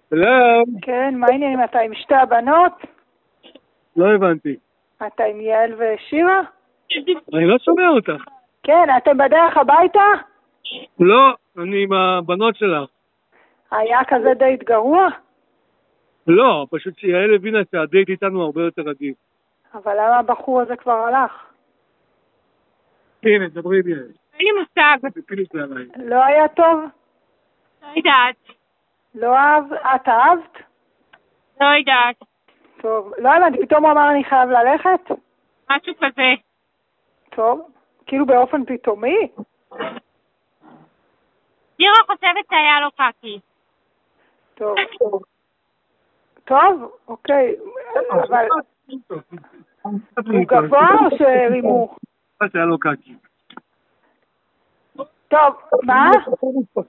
שלום. כן, מה העניינים? אתה עם שתי הבנות? לא הבנתי. אתה עם יעל ושירה? אני לא שומע אותך. כן, אתם בדרך הביתה? לא, אני עם הבנות שלך. היה כזה דייט גרוע? לא, פשוט שיעל הבינה שהדייט איתנו הרבה יותר רגיל. אבל למה הבחור הזה כבר הלך? הנה, דברי לי. אין לי מושג. תפילי את זה עליי. לא היה טוב? לא יודעת. לא אהב? את אהבת? לא יודעת. טוב, לא הבנתי, פתאום הוא אמר אני חייב ללכת? משהו כזה. טוב, כאילו באופן פתאומי? שירה חושבת שהיה לו קקי. טוב. טוב, אוקיי, אבל הוא גבוה או שרימו? שהיה לו קקי. טוב, מה?